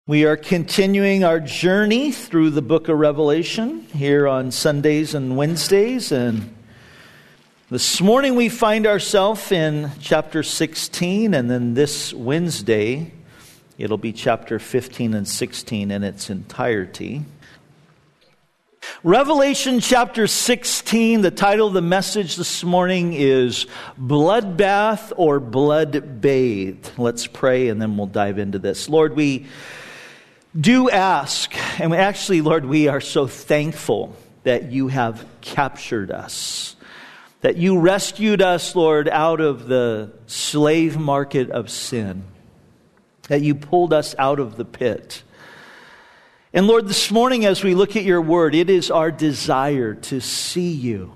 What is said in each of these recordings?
We are continuing our journey through the book of Revelation here on Sundays and Wednesdays. And this morning we find ourselves in chapter 16, and then this Wednesday it'll be chapter 15 and 16 in its entirety. Revelation chapter 16, the title of the message this morning is Bloodbath or Blood Bathed. Let's pray and then we'll dive into this. Lord, we do ask, and actually, Lord, we are so thankful that you have captured us, that you rescued us, Lord, out of the slave market of sin, that you pulled us out of the pit. And Lord, this morning as we look at your word, it is our desire to see you,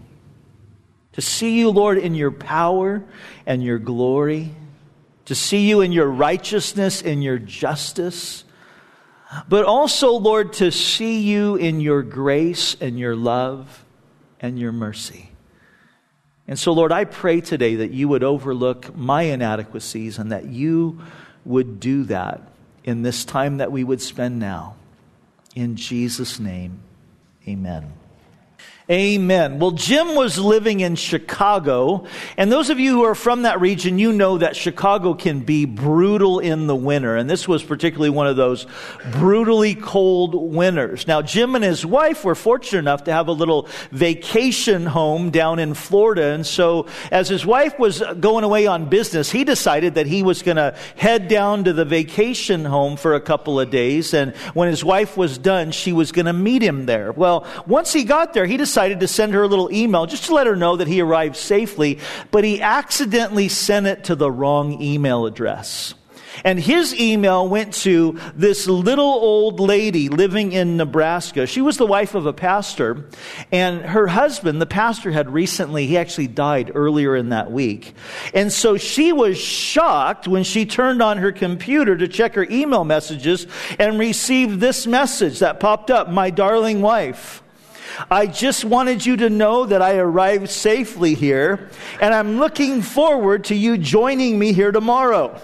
Lord, in your power and your glory, to see you in your righteousness and your justice, but also, Lord, to see you in your grace and your love and your mercy. And so, Lord, I pray today that you would overlook my inadequacies and that you would do that in this time that we would spend now. In Jesus' name, amen. Amen. Well, Jim was living in Chicago, and those of you who are from that region, you know that Chicago can be brutal in the winter, and this was particularly one of those brutally cold winters. Now, Jim and his wife were fortunate enough to have a little vacation home down in Florida, and so as his wife was going away on business, he decided that he was going to head down to the vacation home for a couple of days, and when his wife was done, she was going to meet him there. Well, once he got there, he decided to send her a little email just to let her know that he arrived safely, but he accidentally sent it to the wrong email address. And his email went to this little old lady living in Nebraska. She was the wife of a pastor, and her husband, the pastor, he actually died earlier in that week. And so she was shocked when she turned on her computer to check her email messages and received this message that popped up: "My darling wife, I just wanted you to know that I arrived safely here, and I'm looking forward to you joining me here tomorrow.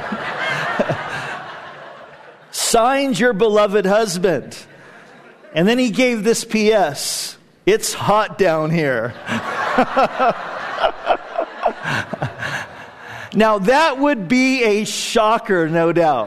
Signed, your beloved husband." And then he gave this PS: "It's hot down here." Now that would be a shocker, no doubt.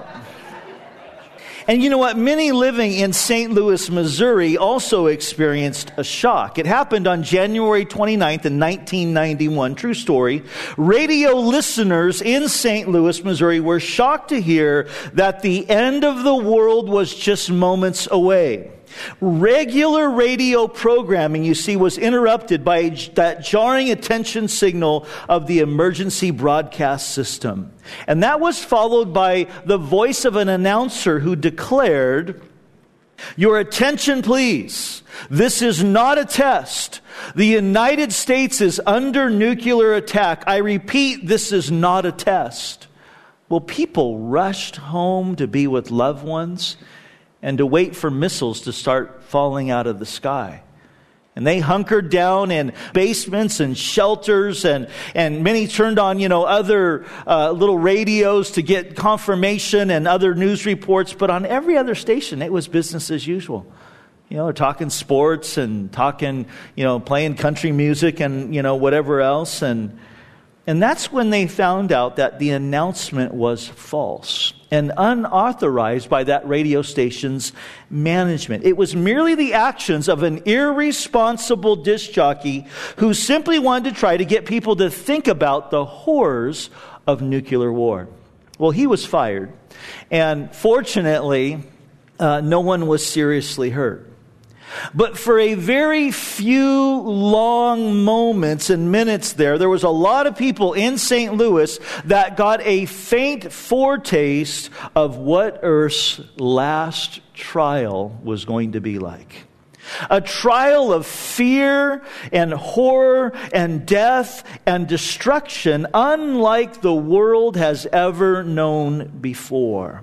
And you know what? Many living in St. Louis, Missouri also experienced a shock. It happened on January 29th in 1991. True story. Radio listeners in St. Louis, Missouri were shocked to hear that the end of the world was just moments away. Regular radio programming, you see, was interrupted by that jarring attention signal of the emergency broadcast system. And that was followed by the voice of an announcer who declared, "Your attention, please. This is not a test. The United States is under nuclear attack. I repeat, this is not a test." Well, people rushed home to be with loved ones and to wait for missiles to start falling out of the sky. And they hunkered down in basements and shelters, and many turned on, other little radios to get confirmation and other news reports. But on every other station, it was business as usual. They're talking sports and talking, playing country music and, whatever else. And that's when they found out that the announcement was false and unauthorized by that radio station's management. It was merely the actions of an irresponsible disc jockey who simply wanted to try to get people to think about the horrors of nuclear war. Well, he was fired, and fortunately, no one was seriously hurt. But for a very few long moments and minutes there was a lot of people in St. Louis that got a faint foretaste of what Earth's last trial was going to be like. A trial of fear and horror and death and destruction unlike the world has ever known before.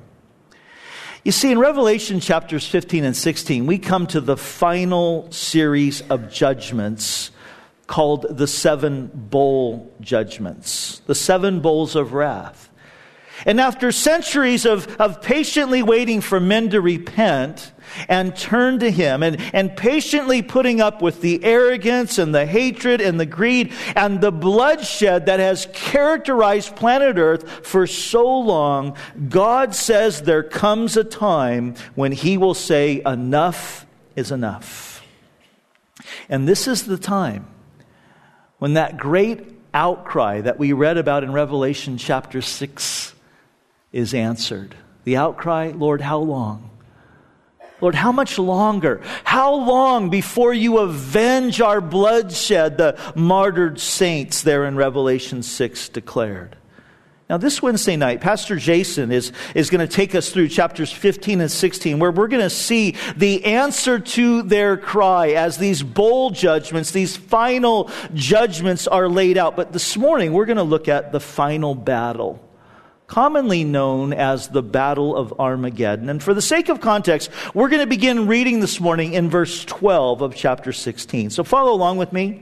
You see, in Revelation chapters 15 and 16, we come to the final series of judgments called the 7 bowl judgments, the 7 bowls of wrath. And after centuries of patiently waiting for men to repent and turn to Him, and patiently putting up with the arrogance and the hatred and the greed and the bloodshed that has characterized planet Earth for so long, God says there comes a time when He will say, enough is enough. And this is the time when that great outcry that we read about in Revelation chapter 6 is answered. The outcry, Lord, how long? Lord, how much longer? How long before you avenge our bloodshed, the martyred saints there in Revelation 6 declared. Now this Wednesday night, Pastor Jason is going to take us through chapters 15 and 16, where we're going to see the answer to their cry as these bowl judgments, these final judgments are laid out. But this morning, we're going to look at the final battle, commonly known as the Battle of Armageddon. And for the sake of context, we're going to begin reading this morning in verse 12 of chapter 16. So follow along with me.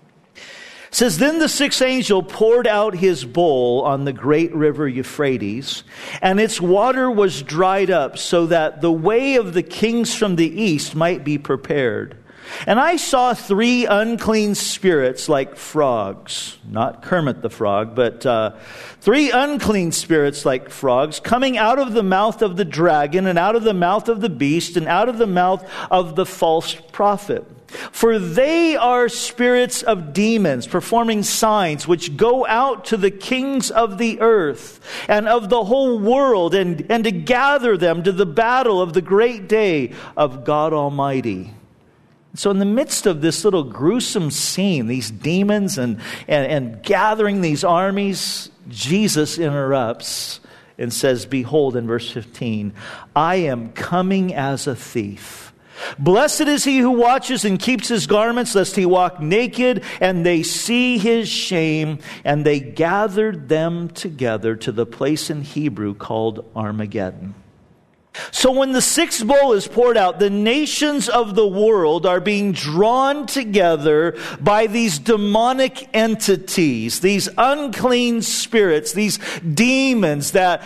It says, then the sixth angel poured out his bowl on the great river Euphrates, and its water was dried up so that the way of the kings from the east might be prepared. And I saw 3 unclean spirits like frogs, not Kermit the Frog, but 3 unclean spirits like frogs coming out of the mouth of the dragon and out of the mouth of the beast and out of the mouth of the false prophet. For they are spirits of demons performing signs which go out to the kings of the earth and of the whole world and to gather them to the battle of the great day of God Almighty. So in the midst of this little gruesome scene, these demons and gathering these armies, Jesus interrupts and says, behold, in verse 15, I am coming as a thief. Blessed is he who watches and keeps his garments, lest he walk naked, and they see his shame. And they gathered them together to the place in Hebrew called Armageddon. So when the sixth bowl is poured out, the nations of the world are being drawn together by these demonic entities, these unclean spirits, these demons that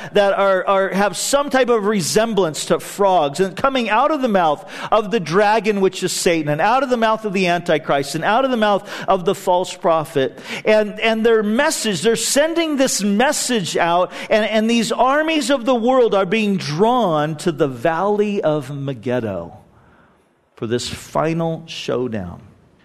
have some type of resemblance to frogs, and coming out of the mouth of the dragon, which is Satan, and out of the mouth of the Antichrist, and out of the mouth of the false prophet. And their message, they're sending this message out, and these armies of the world are being drawn to the valley of Megiddo for this final showdown.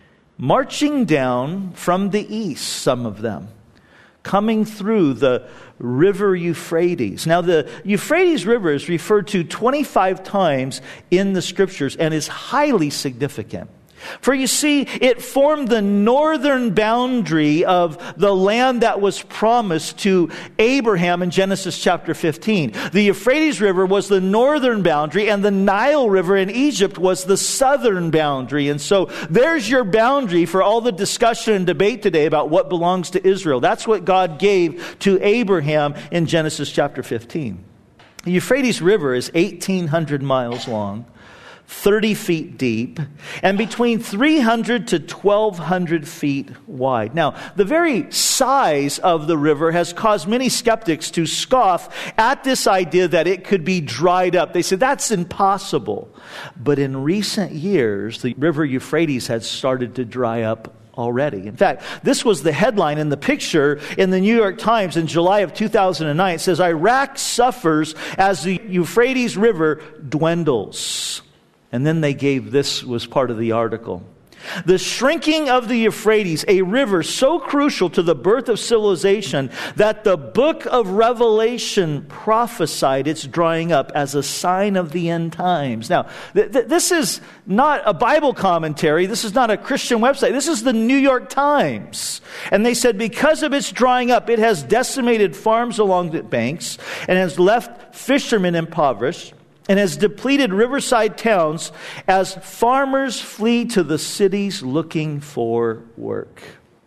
Marching down from the east, some of them, coming through the river Euphrates. Now, the Euphrates River is referred to 25 times in the scriptures and is highly significant. For you see, it formed the northern boundary of the land that was promised to Abraham in Genesis chapter 15. The Euphrates River was the northern boundary, and the Nile River in Egypt was the southern boundary. And so there's your boundary for all the discussion and debate today about what belongs to Israel. That's what God gave to Abraham in Genesis chapter 15. The Euphrates River is 1,800 miles long, 30 feet deep, and between 300 to 1,200 feet wide. Now, the very size of the river has caused many skeptics to scoff at this idea that it could be dried up. They said, that's impossible. But in recent years, the river Euphrates has started to dry up already. In fact, this was the headline in the picture in the New York Times in July of 2009. It says, Iraq suffers as the Euphrates River dwindles. And then they gave, this was part of the article. The shrinking of the Euphrates, a river so crucial to the birth of civilization that the book of Revelation prophesied its drying up as a sign of the end times. Now, this is not a Bible commentary. This is not a Christian website. This is the New York Times. And they said because of its drying up, it has decimated farms along the banks and has left fishermen impoverished, and has depleted riverside towns as farmers flee to the cities looking for work.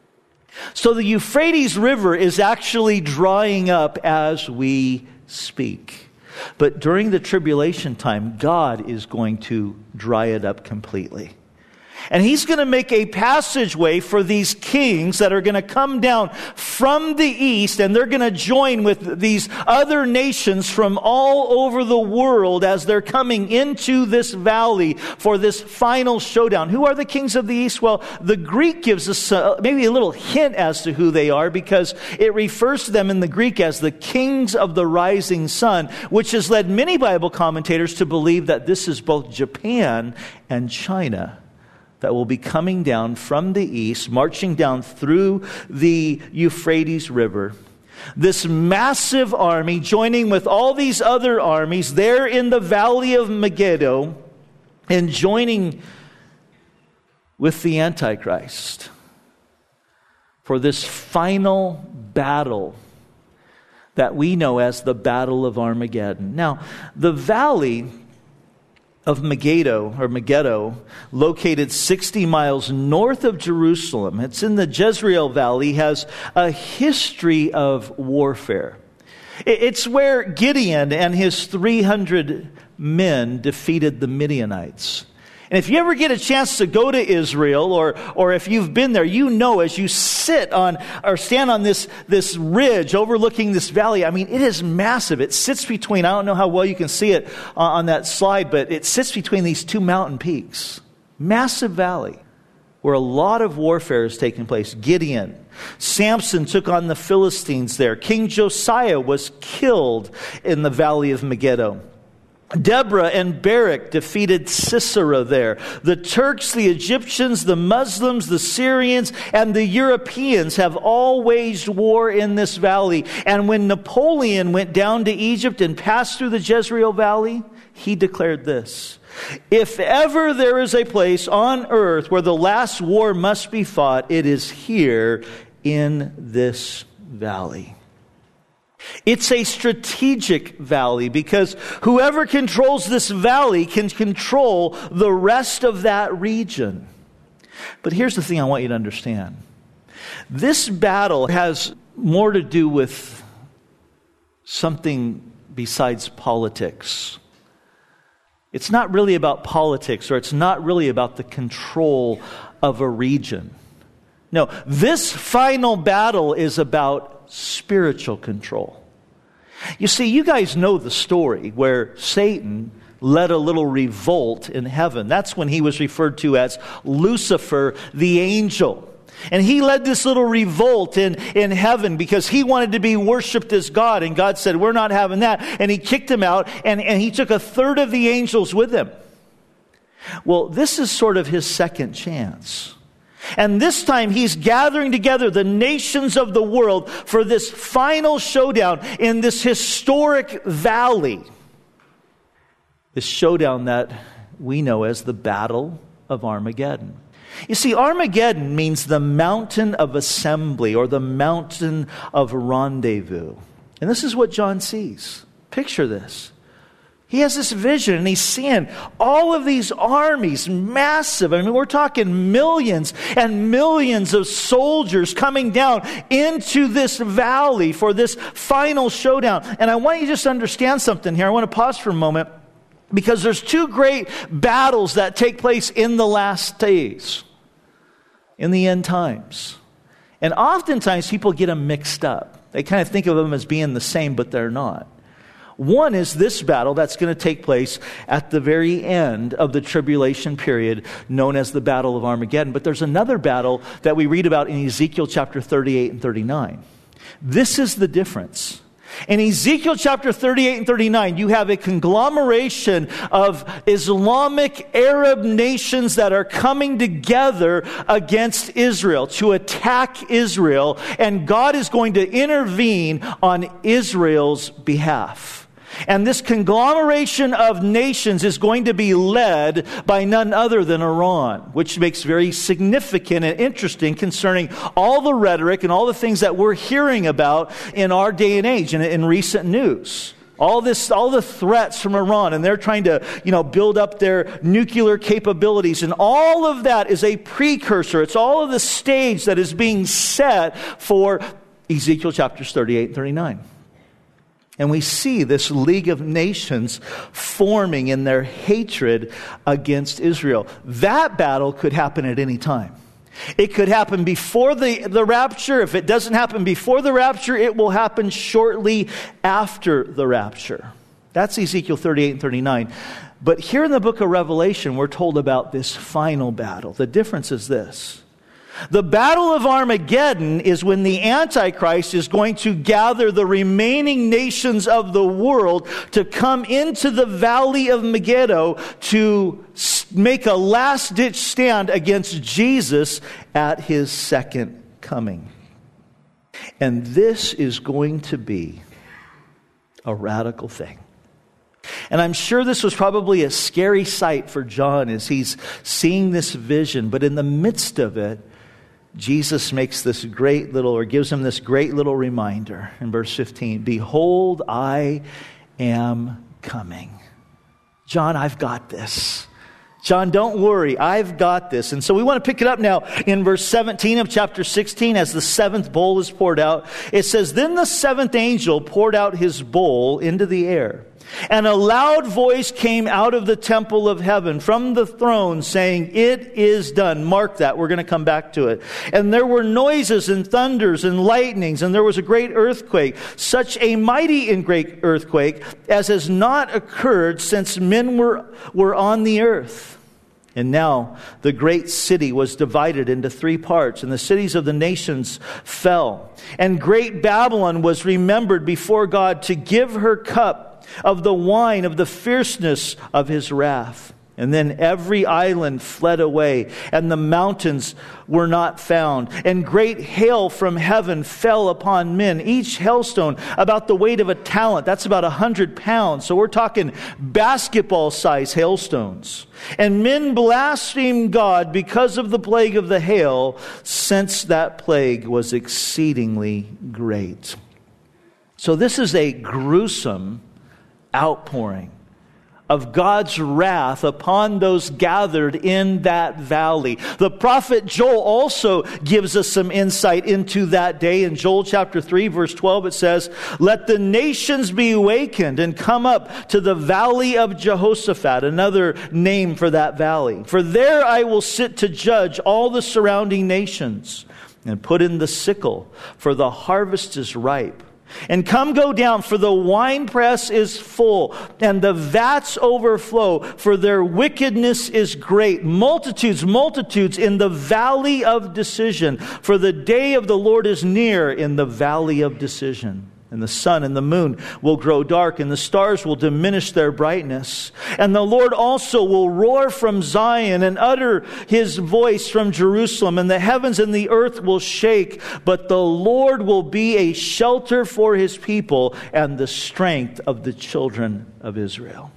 So the Euphrates River is actually drying up as we speak. But during the tribulation time, God is going to dry it up completely. And he's going to make a passageway for these kings that are going to come down from the east, and they're going to join with these other nations from all over the world as they're coming into this valley for this final showdown. Who are the kings of the east? Well, the Greek gives us maybe a little hint as to who they are, because it refers to them in the Greek as the kings of the rising sun, which has led many Bible commentators to believe that this is both Japan and China that will be coming down from the east, marching down through the Euphrates River. This massive army joining with all these other armies there in the valley of Megiddo and joining with the Antichrist for this final battle that we know as the Battle of Armageddon. Now, the valley of Megiddo, located 60 miles north of Jerusalem. It's in the Jezreel Valley, has a history of warfare. It's where Gideon and his 300 men defeated the Midianites. And if you ever get a chance to go to Israel, or if you've been there, you know as you sit on or stand on this ridge overlooking this valley, I mean, it is massive. It sits between, I don't know how well you can see it on that slide, but it sits between these two mountain peaks. Massive valley where a lot of warfare is taking place. Gideon, Samson took on the Philistines there. King Josiah was killed in the valley of Megiddo. Deborah and Barak defeated Sisera there. The Turks, the Egyptians, the Muslims, the Syrians, and the Europeans have all waged war in this valley. And when Napoleon went down to Egypt and passed through the Jezreel Valley, he declared this: "If ever there is a place on earth where the last war must be fought, it is here in this valley." It's a strategic valley because whoever controls this valley can control the rest of that region. But here's the thing I want you to understand. This battle has more to do with something besides politics. It's not really about politics, or it's not really about the control of a region. No, this final battle is about spiritual control. You see, you guys know the story where Satan led a little revolt in heaven. That's when he was referred to as Lucifer, the angel. And he led this little revolt in heaven because he wanted to be worshipped as God. And God said, "We're not having that." And he kicked him out, and he took a third of the angels with him. Well, this is sort of his second chance. And this time he's gathering together the nations of the world for this final showdown in this historic valley. This showdown that we know as the Battle of Armageddon. You see, Armageddon means the mountain of assembly, or the mountain of rendezvous. And this is what John sees. Picture this. He has this vision, and he's seeing all of these armies, massive. I mean, we're talking millions and millions of soldiers coming down into this valley for this final showdown. And I want you to just understand something here. I want to pause for a moment, because there's two great battles that take place in the last days, in the end times. And oftentimes people get them mixed up. They kind of think of them as being the same, but they're not. One is this battle that's going to take place at the very end of the tribulation period, known as the Battle of Armageddon. But there's another battle that we read about in Ezekiel chapter 38 and 39. This is the difference. In Ezekiel chapter 38 and 39, you have a conglomeration of Islamic Arab nations that are coming together against Israel to attack Israel, and God is going to intervene on Israel's behalf. And this conglomeration of nations is going to be led by none other than Iran, which makes very significant and interesting concerning all the rhetoric and all the things that we're hearing about in our day and age and in recent news. All the threats from Iran, and they're trying to, build up their nuclear capabilities, and all of that is a precursor. It's all of the stage that is being set for Ezekiel chapters 38 and 39. And we see this League of Nations forming in their hatred against Israel. That battle could happen at any time. It could happen before the rapture. If it doesn't happen before the rapture, it will happen shortly after the rapture. That's Ezekiel 38 and 39. But here in the book of Revelation, we're told about this final battle. The difference is this. The battle of Armageddon is when the Antichrist is going to gather the remaining nations of the world to come into the valley of Megiddo to make a last-ditch stand against Jesus at his second coming. And this is going to be a radical thing. And I'm sure this was probably a scary sight for John as he's seeing this vision. But in the midst of it, Jesus makes this great little, or gives him this great little reminder in verse 15. Behold, I am coming. John, I've got this. John, don't worry, I've got this. And so we want to pick it up now in verse 17 of chapter 16 as the seventh bowl is poured out. It says, Then the seventh angel poured out his bowl into the air. And a loud voice came out of the temple of heaven from the throne saying, It is done. Mark that. We're going to come back to it. And there were noises and thunders and lightnings, and there was a great earthquake, such a mighty and great earthquake as has not occurred since men were on the earth. And now the great city was divided into three parts, and the cities of the nations fell. And great Babylon was remembered before God to give her cup of the wine of the fierceness of his wrath. And then every island fled away, and the mountains were not found. And great hail from heaven fell upon men, each hailstone about the weight of a talent. That's about 100 pounds. So we're talking basketball-sized hailstones. And men blasphemed God because of the plague of the hail, since that plague was exceedingly great. So this is a gruesome outpouring of God's wrath upon those gathered in that valley. The prophet Joel also gives us some insight into that day. In Joel chapter 3, verse 12, it says, Let the nations be awakened and come up to the valley of Jehoshaphat, another name for that valley. For there I will sit to judge all the surrounding nations and put in the sickle, for the harvest is ripe. And come go down, for the winepress is full, and the vats overflow, for their wickedness is great. Multitudes, multitudes in the valley of decision, for the day of the Lord is near in the valley of decision. And the sun and the moon will grow dark, and the stars will diminish their brightness. And the Lord also will roar from Zion and utter his voice from Jerusalem, and the heavens and the earth will shake. But the Lord will be a shelter for his people and the strength of the children of Israel.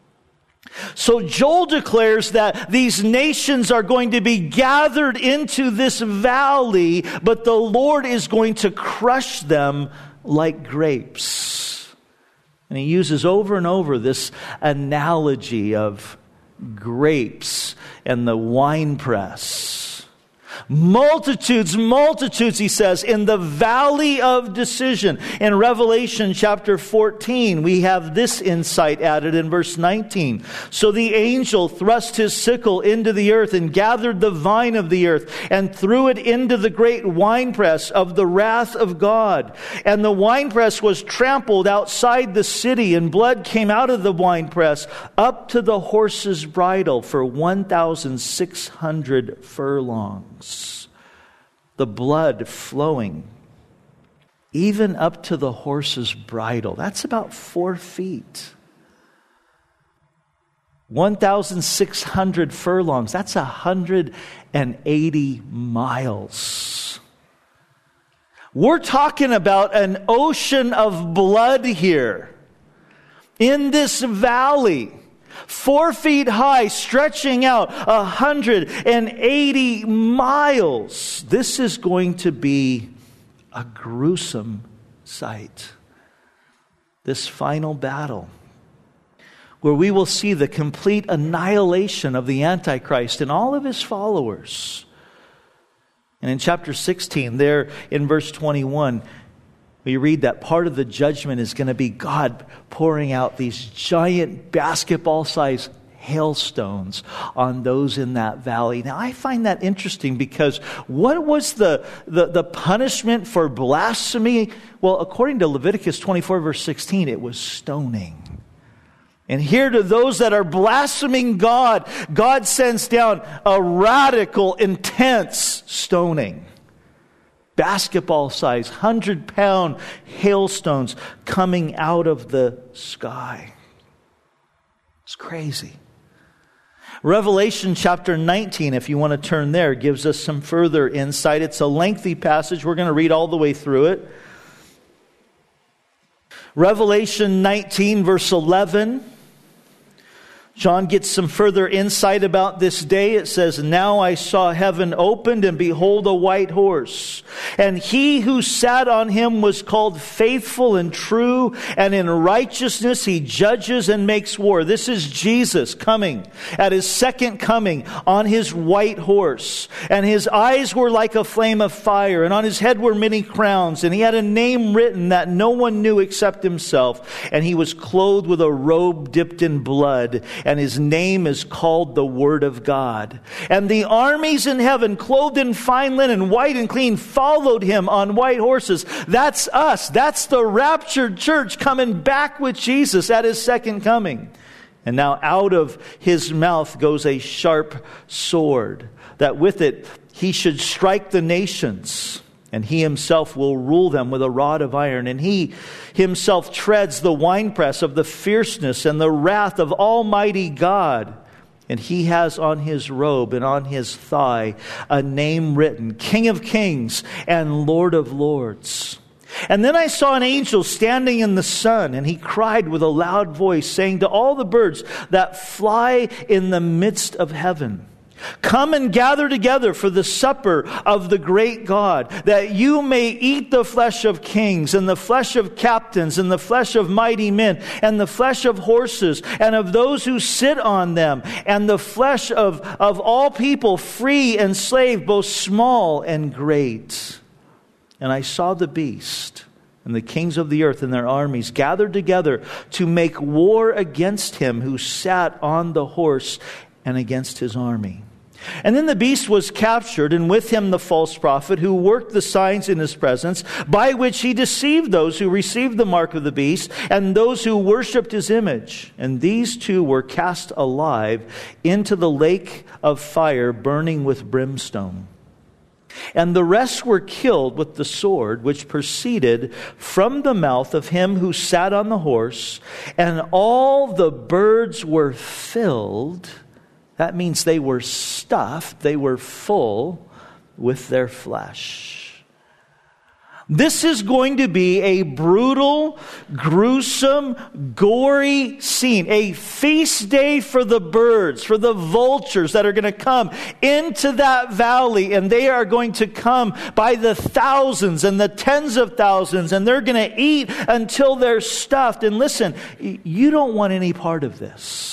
So Joel declares that these nations are going to be gathered into this valley, but the Lord is going to crush them like grapes. And he uses over and over this analogy of grapes and the winepress. Multitudes, multitudes, he says, in the valley of decision. In Revelation chapter 14, we have this insight added in verse 19. So the angel thrust his sickle into the earth and gathered the vine of the earth and threw it into the great winepress of the wrath of God. And the winepress was trampled outside the city, and blood came out of the winepress up to the horse's bridle for 1,600 furlongs. The blood flowing even up to the horse's bridle. That's about 4 feet. 1,600 furlongs. That's 180 miles. We're talking about an ocean of blood here in this valley. 4 feet high, stretching out 180 miles. This is going to be a gruesome sight. This final battle, where we will see the complete annihilation of the Antichrist and all of his followers. And in chapter 16, there in verse 21, We read that part of the judgment is going to be God pouring out these giant basketball-sized hailstones on those in that valley. Now, I find that interesting because what was the punishment for blasphemy? Well, according to Leviticus 24, verse 16, it was stoning. And here to those that are blaspheming God, God sends down a radical, intense stoning. Basketball-sized, 100-pound hailstones coming out of the sky. It's crazy. Revelation chapter 19, if you want to turn there, gives us some further insight. It's a lengthy passage. We're going to read all the way through it. Revelation 19, verse 11. John gets some further insight about this day. It says, "Now I saw heaven opened, and behold, a white horse. And he who sat on him was called Faithful and True, and in righteousness he judges and makes war." This is Jesus coming at his second coming on his white horse. "And his eyes were like a flame of fire, and on his head were many crowns. And he had a name written that no one knew except himself. And he was clothed with a robe dipped in blood. And his name is called the Word of God. And the armies in heaven, clothed in fine linen, white and clean, followed him on white horses." That's us. That's the raptured church coming back with Jesus at his second coming. "And now out of his mouth goes a sharp sword, that with it he should strike the nations. And he himself will rule them with a rod of iron. And he himself treads the winepress of the fierceness and the wrath of Almighty God. And he has on his robe and on his thigh a name written, King of Kings and Lord of Lords. And then I saw an angel standing in the sun, and he cried with a loud voice, saying to all the birds that fly in the midst of heaven, Come and gather together for the supper of the great God, that you may eat the flesh of kings, and the flesh of captains, and the flesh of mighty men, and the flesh of horses, and of those who sit on them, and the flesh of all people, free and slave, both small and great. And I saw the beast and the kings of the earth and their armies gathered together to make war against him who sat on the horse and against his army. And then the beast was captured, and with him the false prophet, who worked the signs in his presence, by which he deceived those who received the mark of the beast, and those who worshipped his image. And these two were cast alive into the lake of fire, burning with brimstone. And the rest were killed with the sword which proceeded from the mouth of him who sat on the horse, and all the birds were filled. That means they were stuffed, they were full with their flesh. This is going to be a brutal, gruesome, gory scene. A feast day for the birds, for the vultures that are going to come into that valley. And they are going to come by the thousands and the tens of thousands. And they're going to eat until they're stuffed. And listen, you don't want any part of this.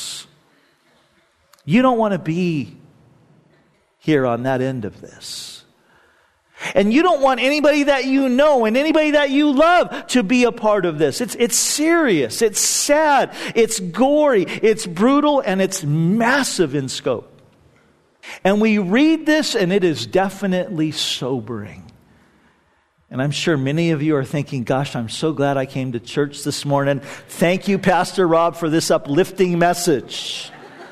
You don't want to be here on that end of this. And you don't want anybody that you know and anybody that you love to be a part of this. It's serious, it's sad, it's gory, it's brutal, and it's massive in scope. And we read this and it is definitely sobering. And I'm sure many of you are thinking, gosh, I'm so glad I came to church this morning. Thank you, Pastor Rob, for this uplifting message.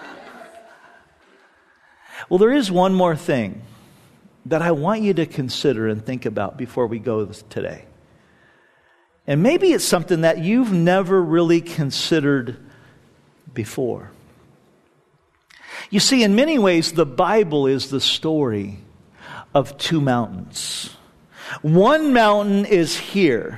Well, there is one more thing that I want you to consider and think about before we go today. And maybe it's something that you've never really considered before. You see, in many ways, the Bible is the story of two mountains. One mountain is here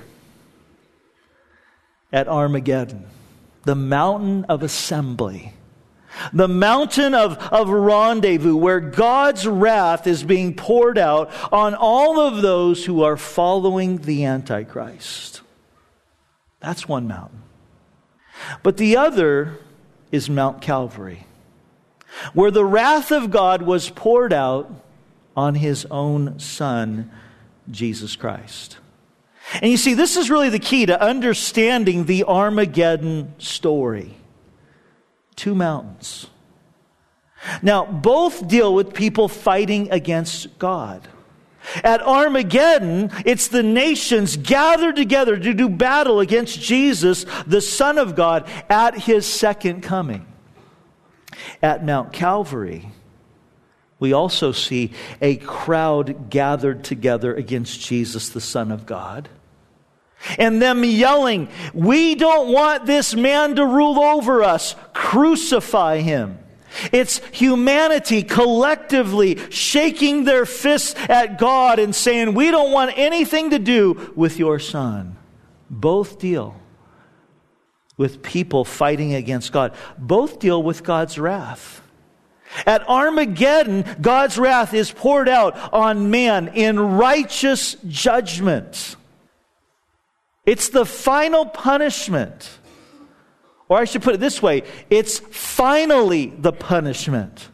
at Armageddon, the mountain of assembly. The mountain of rendezvous, where God's wrath is being poured out on all of those who are following the Antichrist. That's one mountain. But the other is Mount Calvary, where the wrath of God was poured out on His own Son, Jesus Christ. And you see, this is really the key to understanding the Armageddon story. 2 mountains. Now, both deal with people fighting against God. At Armageddon, it's the nations gathered together to do battle against Jesus, the Son of God, at His second coming. At Mount Calvary, we also see a crowd gathered together against Jesus, the Son of God. And them yelling, "We don't want this man to rule over us. Crucify him." It's humanity collectively shaking their fists at God and saying, "We don't want anything to do with your Son." Both deal with people fighting against God. Both deal with God's wrath. At Armageddon, God's wrath is poured out on man in righteous judgment. It's the final punishment. Or I should put it this way, it's finally the punishment.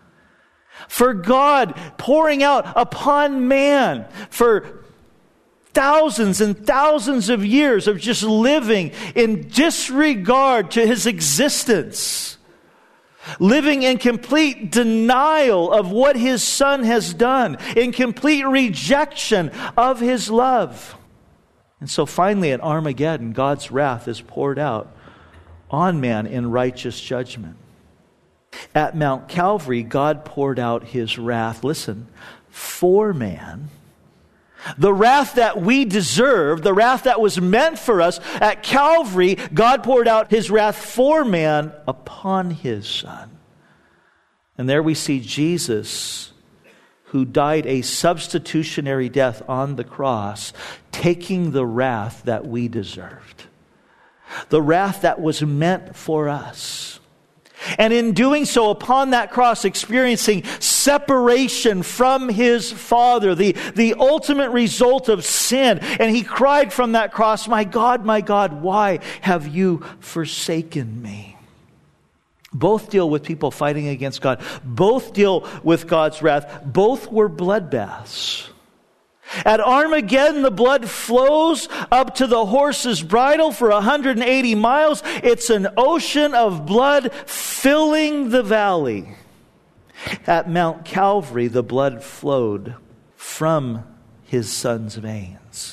For God pouring out upon man for thousands and thousands of years of just living in disregard to His existence. Living in complete denial of what His Son has done. In complete rejection of His love. And so finally at Armageddon, God's wrath is poured out on man in righteous judgment. At Mount Calvary, God poured out His wrath, listen, for man. The wrath that we deserve, the wrath that was meant for us, at Calvary, God poured out His wrath for man upon His Son. And there we see Jesus, who died a substitutionary death on the cross, taking the wrath that we deserved. The wrath that was meant for us. And in doing so, upon that cross, experiencing separation from His Father, the ultimate result of sin. And He cried from that cross, my God, why have you forsaken me?" Both deal with people fighting against God. Both deal with God's wrath. Both were bloodbaths. At Armageddon, the blood flows up to the horse's bridle for 180 miles. It's an ocean of blood filling the valley. At Mount Calvary, the blood flowed from His Son's veins.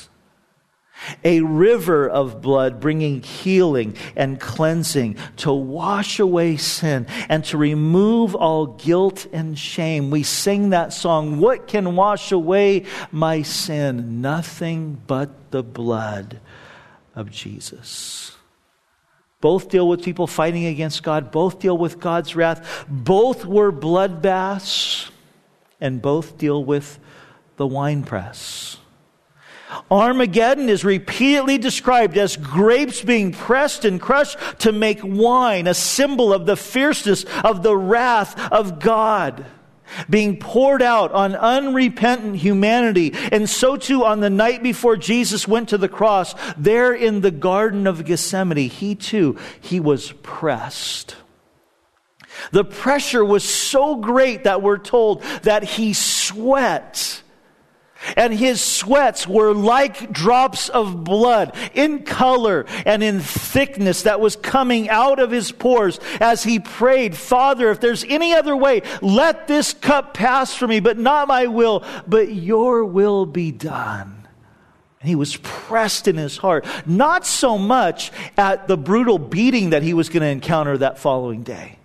A river of blood bringing healing and cleansing to wash away sin and to remove all guilt and shame. We sing that song, "What can wash away my sin? Nothing but the blood of Jesus." Both deal with people fighting against God. Both deal with God's wrath. Both were bloodbaths. And both deal with the winepress. Armageddon is repeatedly described as grapes being pressed and crushed to make wine, a symbol of the fierceness of the wrath of God being poured out on unrepentant humanity. And so too on the night before Jesus went to the cross, there in the Garden of Gethsemane, he was pressed. The pressure was so great that we're told that He sweat. And His sweats were like drops of blood in color and in thickness that was coming out of His pores as He prayed, "Father, if there's any other way, let this cup pass from me, but not my will, but your will be done." And He was pressed in His heart, not so much at the brutal beating that He was going to encounter that following day,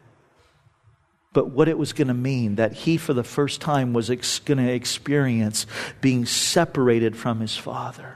but what it was going to mean that He, for the first time, was going to experience being separated from His Father.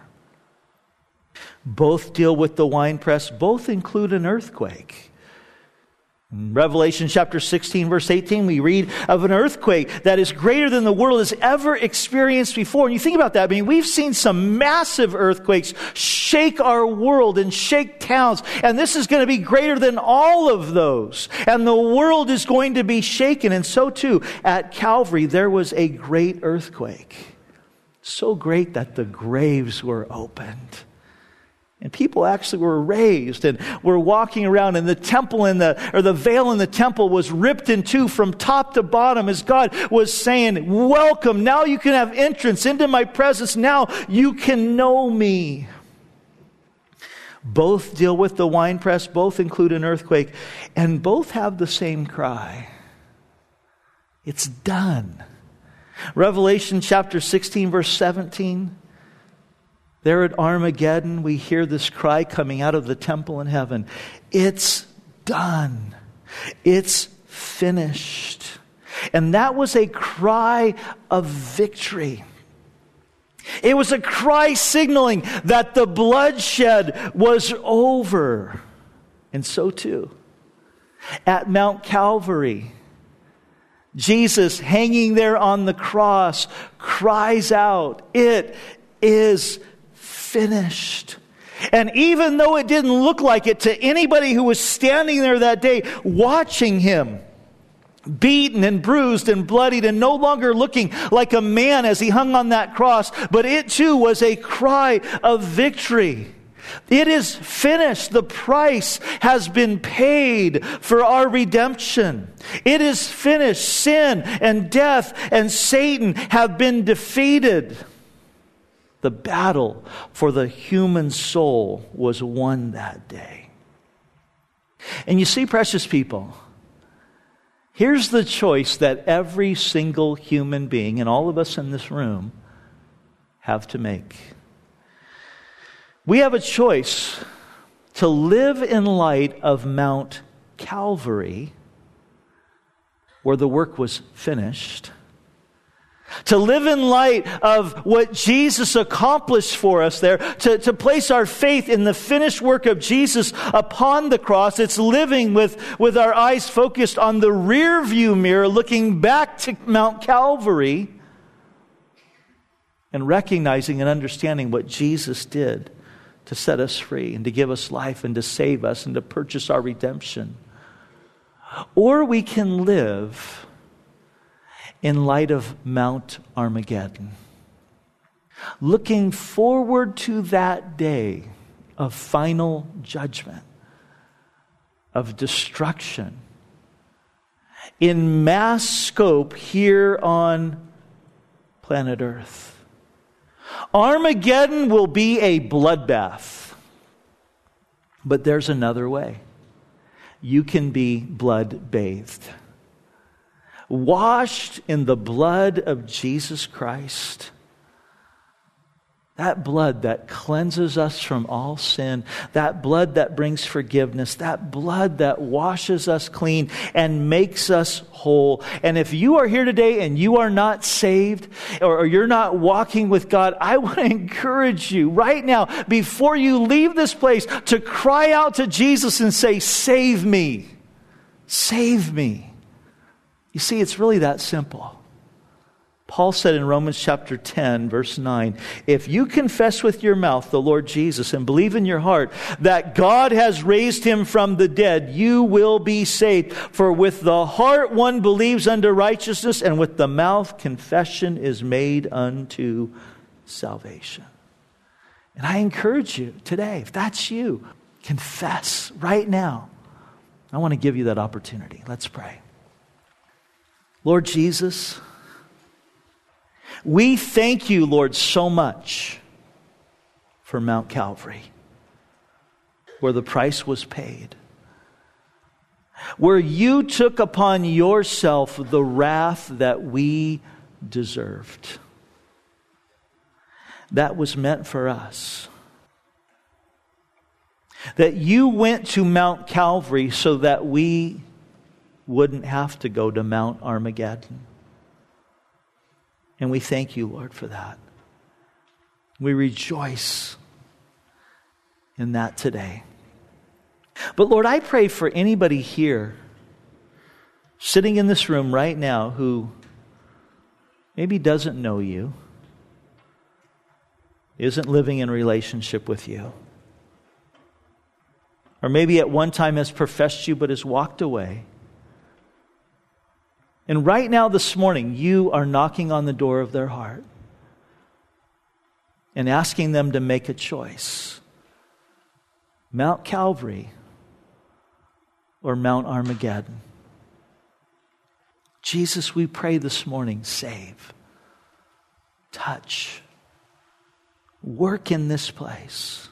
Both deal with the winepress. Both include an earthquake. In Revelation chapter 16, verse 18, we read of an earthquake that is greater than the world has ever experienced before. And you think about that. I mean, we've seen some massive earthquakes shake our world and shake towns. And this is going to be greater than all of those. And the world is going to be shaken. And so too, at Calvary, there was a great earthquake. So great that the graves were opened. And people actually were raised and were walking around, and the temple the veil in the temple was ripped in two from top to bottom as God was saying, welcome, now you can have entrance into my presence, now you can know me. Both deal with the winepress, both include an earthquake, and both have the same cry. It's done. Revelation chapter 16, verse 17. There at Armageddon, we hear this cry coming out of the temple in heaven. It's done. It's finished. And that was a cry of victory. It was a cry signaling that the bloodshed was over. And so too, at Mount Calvary, Jesus hanging there on the cross cries out, "It is finished." And even though it didn't look like it to anybody who was standing there that day watching him, beaten and bruised and bloodied and no longer looking like a man as he hung on that cross, but it too was a cry of victory. It is finished. The price has been paid for our redemption. It is finished. Sin and death and Satan have been defeated. The battle for the human soul was won that day. And you see, precious people, here's the choice that every single human being, and all of us in this room, have to make. We have a choice to live in light of Mount Calvary, where the work was finished. To live in light of what Jesus accomplished for us there. To place our faith in the finished work of Jesus upon the cross. It's living with our eyes focused on the rear view mirror, looking back to Mount Calvary, and recognizing and understanding what Jesus did to set us free and to give us life and to save us and to purchase our redemption. Or we can live in light of Mount Armageddon, looking forward to that day of final judgment, of destruction, in mass scope here on planet Earth. Armageddon will be a bloodbath, but there's another way. You can be blood-bathed. Washed in the blood of Jesus Christ. That blood that cleanses us from all sin. That blood that brings forgiveness. That blood that washes us clean and makes us whole. And if you are here today and you are not saved or you're not walking with God, I want to encourage you right now, before you leave this place, to cry out to Jesus and say, "Save me. Save me." You see, it's really that simple. Paul said in Romans chapter 10, verse 9, if you confess with your mouth the Lord Jesus and believe in your heart that God has raised him from the dead, you will be saved. For with the heart one believes unto righteousness, and with the mouth confession is made unto salvation. And I encourage you today, if that's you, confess right now. I want to give you that opportunity. Let's pray. Lord Jesus, we thank you, Lord, so much for Mount Calvary, where the price was paid, where you took upon yourself the wrath that we deserved. That was meant for us. That you went to Mount Calvary so that we wouldn't have to go to Mount Armageddon. And we thank you, Lord, for that. We rejoice in that today. But Lord, I pray for anybody here sitting in this room right now who maybe doesn't know you, isn't living in relationship with you, or maybe at one time has professed you but has walked away. And right now, this morning, you are knocking on the door of their heart and asking them to make a choice Mount Calvary or Mount Armageddon. Jesus, we pray this morning, save, touch, work in this place.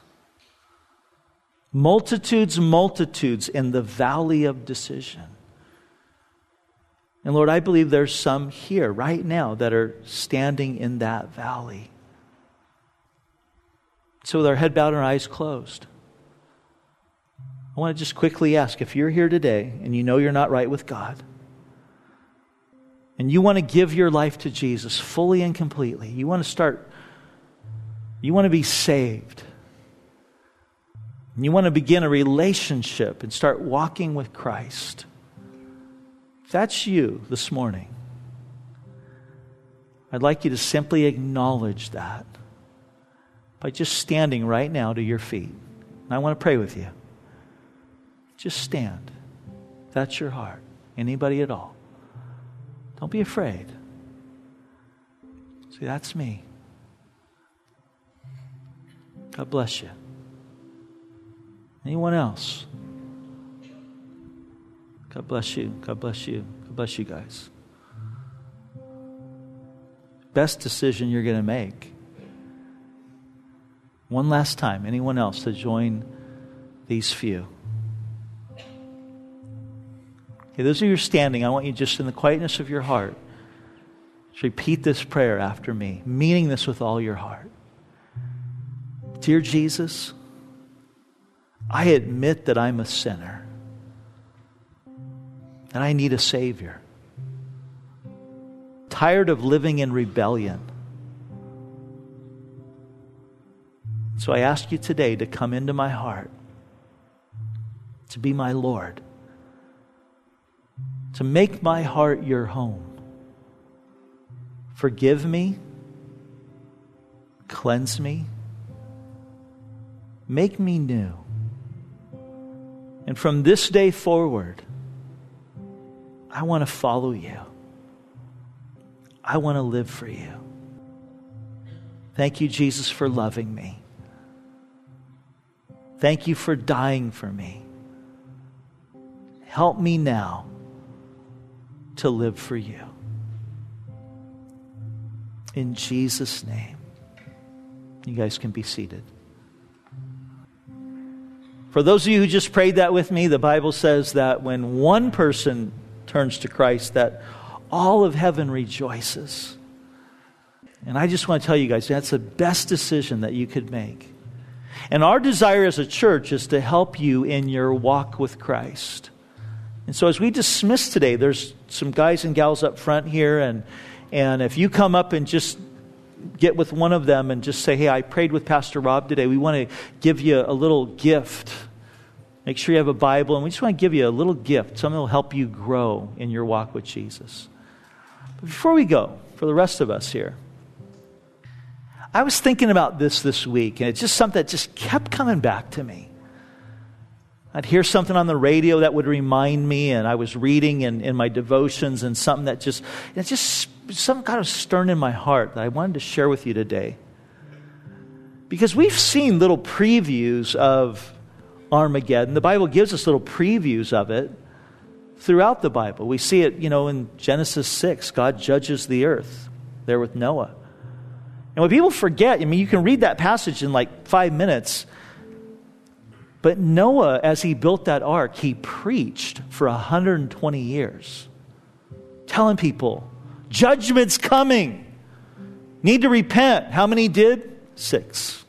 Multitudes in the valley of decision. And Lord, I believe there's some here right now that are standing in that valley. So with our head bowed and our eyes closed, I want to just quickly ask, if you're here today and you know you're not right with God, and you want to give your life to Jesus fully and completely, you want to be saved, and you want to begin a relationship and start walking with Christ. If that's you this morning, I'd like you to simply acknowledge that by just standing right now to your feet. And I want to pray with you. Just stand. If that's your heart. Anybody at all. Don't be afraid. See, that's me. God bless you. Anyone else? God bless you. God bless you. God bless you guys. Best decision you're going to make. One last time. Anyone else to join these few? Okay, those of you who are standing, I want you just in the quietness of your heart to repeat this prayer after me, meaning this with all your heart. Dear Jesus, I admit that I'm a sinner, and I need a Savior. Tired of living in rebellion. So I ask you today to come into my heart, to be my Lord, to make my heart your home. Forgive me, cleanse me, make me new. And from this day forward, I want to follow you. I want to live for you. Thank you, Jesus, for loving me. Thank you for dying for me. Help me now to live for you. In Jesus' name. You guys can be seated. For those of you who just prayed that with me, the Bible says that when one person turns to Christ, that all of heaven rejoices. And I just want to tell you guys, that's the best decision that you could make. And our desire as a church is to help you in your walk with Christ. And so as we dismiss today, there's some guys and gals up front here, and if you come up and just get with one of them and just say, hey, I prayed with Pastor Rob today. We want to give you a little gift. Make sure you have a Bible, and we just want to give you a little gift. Something that will help you grow in your walk with Jesus. But before we go, for the rest of us here, I was thinking about this week, and it's just something that just kept coming back to me. I'd hear something on the radio that would remind me, and I was reading in my devotions, and something that just some kind of stirring in my heart that I wanted to share with you today. Because we've seen little previews of Armageddon. The Bible gives us little previews of it throughout the Bible. We see it, in Genesis 6, God judges the earth there with Noah. And when people forget, you can read that passage in like 5 minutes. But Noah, as he built that ark, he preached for 120 years, telling people, judgment's coming. Need to repent. How many did? 6.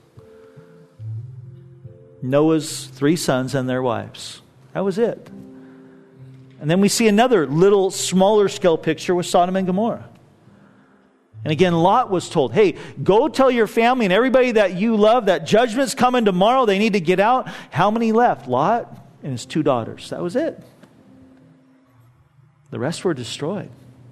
Noah's 3 sons and their wives. That was it. And then we see another little smaller scale picture with Sodom and Gomorrah. And again, Lot was told, hey, go tell your family and everybody that you love that judgment's coming tomorrow. They need to get out. How many left? Lot and his 2 daughters. That was it. The rest were destroyed.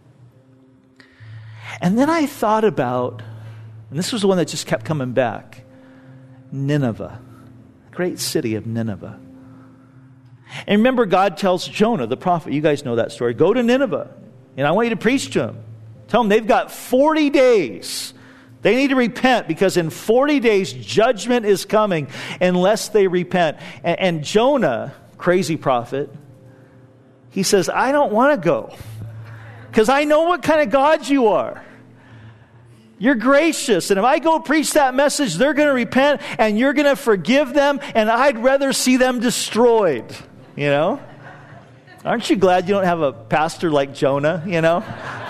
And then I thought about, and this was the one that just kept coming back, Nineveh, great city of Nineveh. And remember, God tells Jonah, the prophet, you guys know that story, go to Nineveh, and I want you to preach to them. Tell them they've got 40 days They need to repent because in 40 days, judgment is coming unless they repent. And Jonah, crazy prophet, he says, I don't want to go because I know what kind of God you are. You're gracious. And if I go preach that message, they're going to repent and you're going to forgive them. And I'd rather see them destroyed. You know? Aren't you glad you don't have a pastor like Jonah, you know?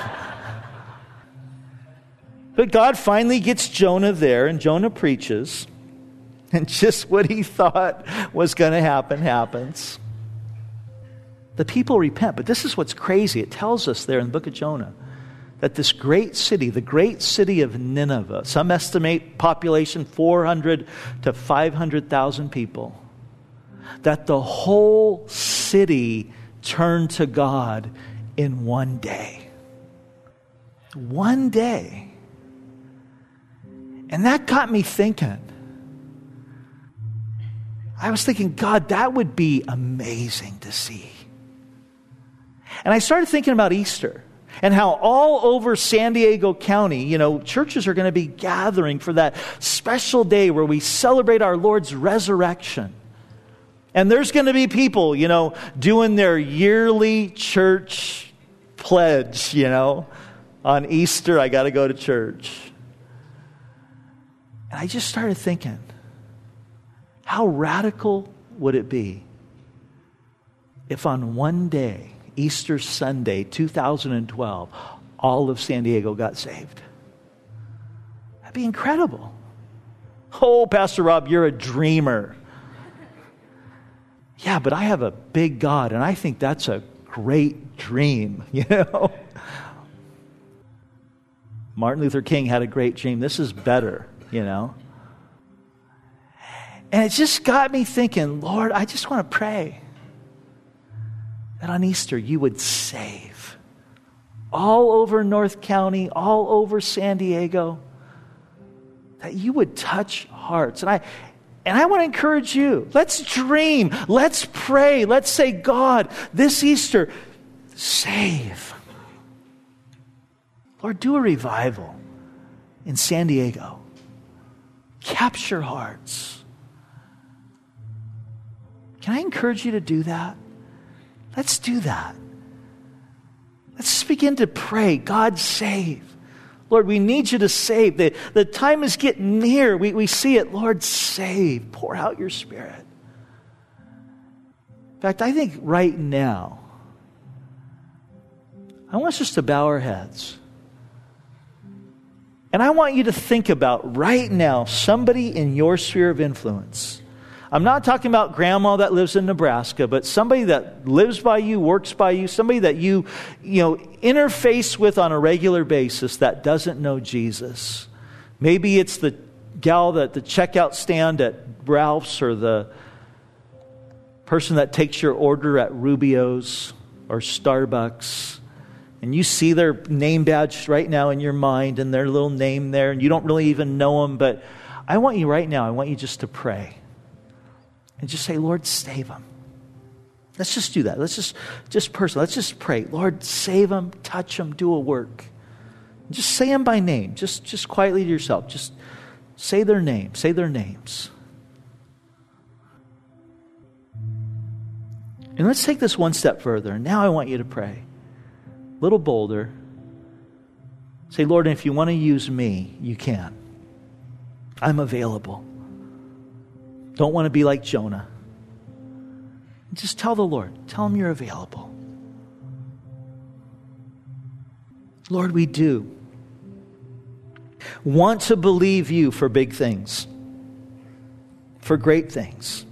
But God finally gets Jonah there, and Jonah preaches. And just what he thought was going to happen happens. The people repent. But this is what's crazy. It tells us there in the book of Jonah that this great city, the great city of Nineveh, some estimate population 400 to 500,000 people, that the whole city turned to God in one day. One day. And that got me thinking. I was thinking, God, that would be amazing to see. And I started thinking about Easter and how all over San Diego County, you know, churches are going to be gathering for that special day where we celebrate our Lord's resurrection. And there's going to be people, you know, doing their yearly church pledge, you know. On Easter, I got to go to church. And I just started thinking, how radical would it be if on one day, Easter Sunday, 2012, all of San Diego got saved? That'd be incredible. Oh, Pastor Rob, you're a dreamer. Yeah, but I have a big God, and I think that's a great dream, you know? Martin Luther King had a great dream. This is better, you know? And it just got me thinking, Lord, I just want to pray that on Easter you would save all over North County, all over San Diego, that you would touch hearts. And I want to encourage you. Let's dream. Let's pray. Let's say, God, this Easter, save. Lord, do a revival in San Diego. Capture hearts. Can I encourage you to do that? Let's do that. Let's just begin to pray. God, save. Lord, we need you to save. The time is getting near. We see it. Lord, save. Pour out your Spirit. In fact, I think right now, I want us just to bow our heads. And I want you to think about right now somebody in your sphere of influence. I'm not talking about grandma that lives in Nebraska, but somebody that lives by you, works by you, somebody that you interface with on a regular basis that doesn't know Jesus. Maybe it's the gal at the checkout stand at Ralph's, or the person that takes your order at Rubio's or Starbucks. And you see their name badge right now in your mind and their little name there, and you don't really even know them, but I want you right now, I want you just to pray. And just say, Lord, save them. Let's just do that. Let's just personally, let's just pray. Lord, save them, touch them, do a work. Just say them by name. Just quietly to yourself. Just say their name. Say their names. And let's take this one step further. Now I want you to pray. A little bolder. Say, Lord, if you want to use me, you can. I'm available. Don't want to be like Jonah. Just tell the Lord. Tell him you're available. Lord, we do want to believe you for big things, for great things.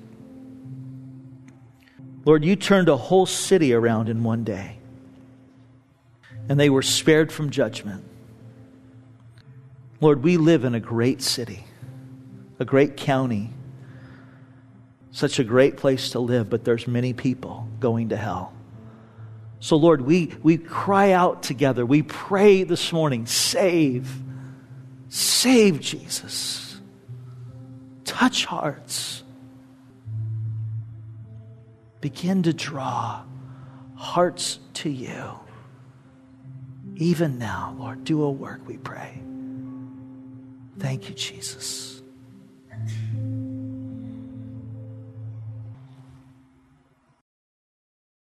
Lord, you turned a whole city around in one day, and they were spared from judgment. Lord, we live in a great city, a great county, such a great place to live, but there's many people going to hell. So Lord, we cry out together. We pray this morning, save Jesus. Touch hearts. Begin to draw hearts to you. Even now, Lord, do a work, we pray. Thank you, Jesus.